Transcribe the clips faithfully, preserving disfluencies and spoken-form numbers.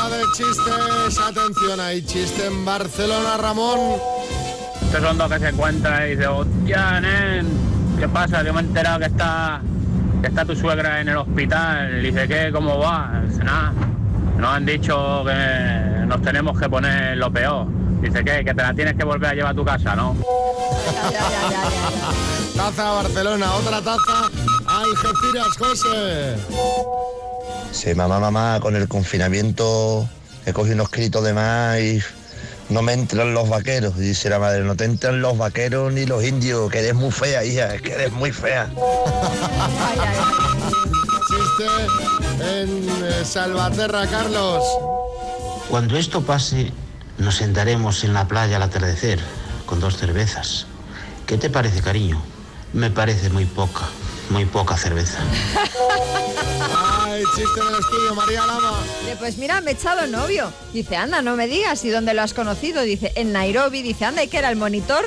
Hora de chistes. Atención, hay chiste en Barcelona, Ramón. Estos son dos que se encuentran y dice, hostia, nen, ¿qué pasa? Que me he enterado que está, que está tu suegra en el hospital. Y dice, ¿qué? ¿Cómo va? Dice, nada, nos han dicho que nos tenemos que poner lo peor. Dice, ¿qué? Que te la tienes que volver a llevar a tu casa, ¿no? Ya, ya, ya, ya, ya. Taza a Barcelona, otra taza a Algeciras, José. Sí, mamá, mamá, con el confinamiento he cogido unos gritos de más y no me entran los vaqueros. Y dice la madre, no te entran los vaqueros ni los indios, que eres muy fea, hija, es que eres muy fea. Ay, ay, ay. Chiste en eh, Salvaterra, Carlos. Cuando esto pase, nos sentaremos en la playa al atardecer con dos cervezas. ¿Qué te parece, cariño? Me parece muy poca, muy poca cerveza. Ay, chiste en el estudio, María Lama. Dice, pues mira, me he echado novio. Dice, anda, no me digas. ¿Y dónde lo has conocido? Dice, en Nairobi. Dice, anda, ¿y qué era, el monitor?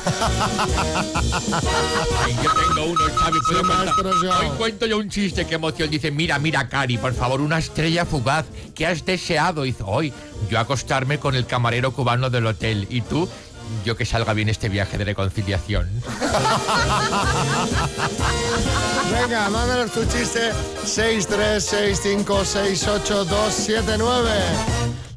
Ay, yo tengo uno, Xavi, ¿puedo Sí, contar? maestro Joao. Hoy cuento yo un chiste, qué emoción. Dice, mira, mira, Cari, por favor, una estrella fugaz. ¿Qué has deseado? Dice, hoy, yo acostarme con el camarero cubano del hotel. ¿Y tú? Yo que salga bien este viaje de reconciliación. Venga, mándanos tu chiste. seis tres seis cinco seis ocho dos siete nueve.